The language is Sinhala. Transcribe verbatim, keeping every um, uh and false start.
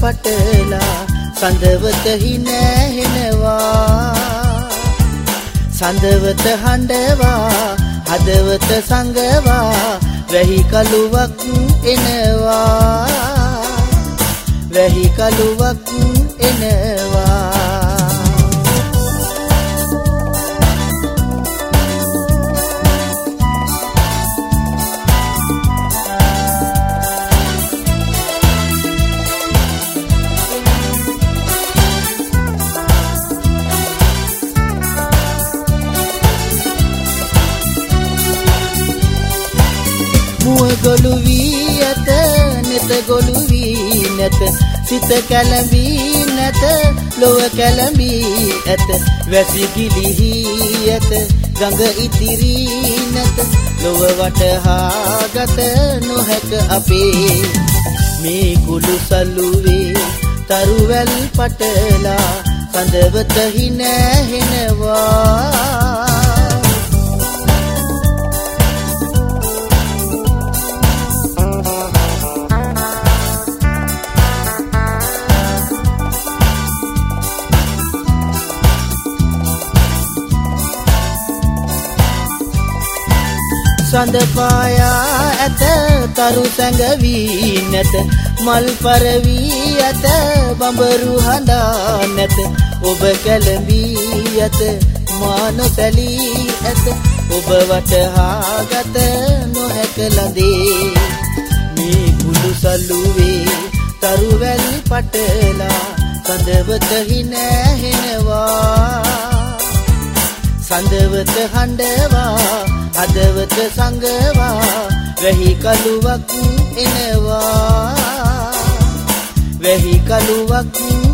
පටලා සඳවත හිනැහෙනවා සඳවත හඬවා හදවත සංගවා වැහි කළුවක් එනවා වැහි කළුවක් එනවා මුව ගොළු වී ඇත නෙත ගොළු වී නැත සිත කැළඹී නැත ලොව කැළඹී ඇත වැසි ගිලිහි ඇත ගඟ ඉතිරි නැත ලොව වටහා ගත නොහැක අපේ මේ කුළු සලුවේ තරුවැල් පටලා සඳවත හිනැහෙනවා සඳ පායා ඇත තරු සැඟවී නැත මල් පරවී ඇත බඹරු හඬා නැත ඔබ කැළඹී ඇත මා නොසැලී ඇත ඔබ වටහා ගත නොහැක ලඳේ මේ කුළු සලුවේ තරුවැල් පටලා සඳවත හිනැහෙනවා සඳවත හඬවා හදවත සංගවා වැහි කළුවක් එනවා වැහි කළුවක්